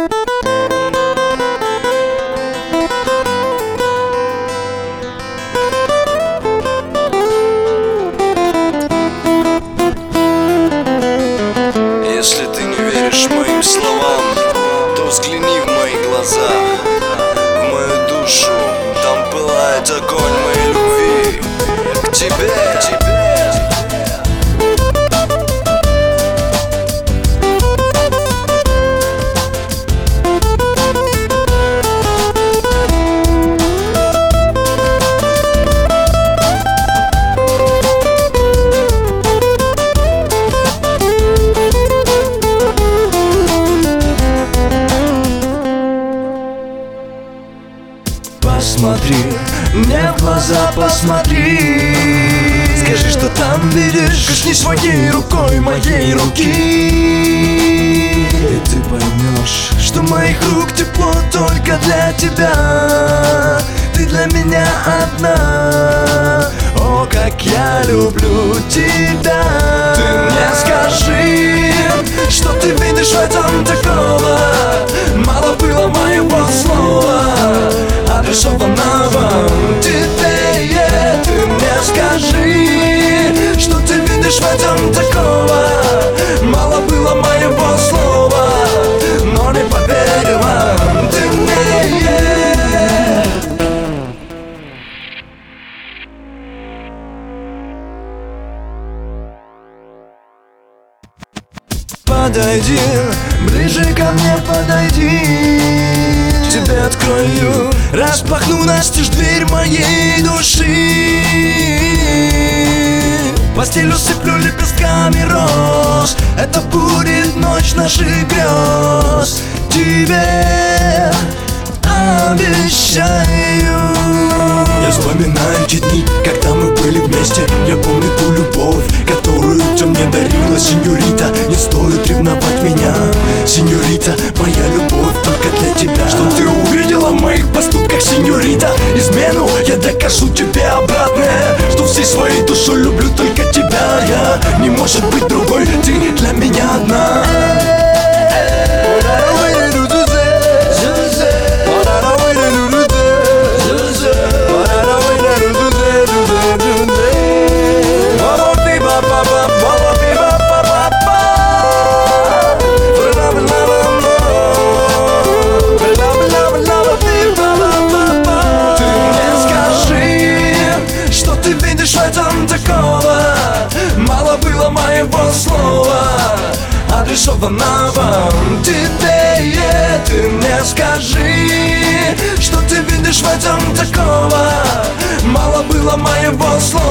Если ты не веришь моим словам, то взгляни в мои глаза, в мою душу. Там пылает огонь моей любви к тебе. Посмотри мне в глаза, посмотри. Скажи, что там видишь. Коснись своей рукой моей руки, и ты поймешь, что моих рук тепло только для тебя. Ты для меня одна. О, как я люблю тебя. Ты мне скажи, что ты видишь в этом такого. Мало было моего слова, адресованного тебе. Ты мне скажи, что ты видишь в этом такого. Мало было моего слова, но не поверила ты мне. Подойди, ближе ко мне подойди. Тебе открою, распахну настежь дверь моей души. Постель усыплю лепестками роз. Это будет ночь наших грез. Тебе обещаю. Я вспоминаю те дни, когда мы были вместе. Я помню ту любовь, которую ты мне дарила, сеньорита. Не стоит ревновать меня, сеньорита. Моя любовь только для тебя. Что ты увидела в моих поступках, сеньорита? Измену я докажу тебе обратное, что всей своей душой люблю только тебя. Я не может быть другой, ты для меня одна. Мало было моего слова, адресованного тебе. Ты мне скажи, что ты видишь в этом такого. Мало было моего слова.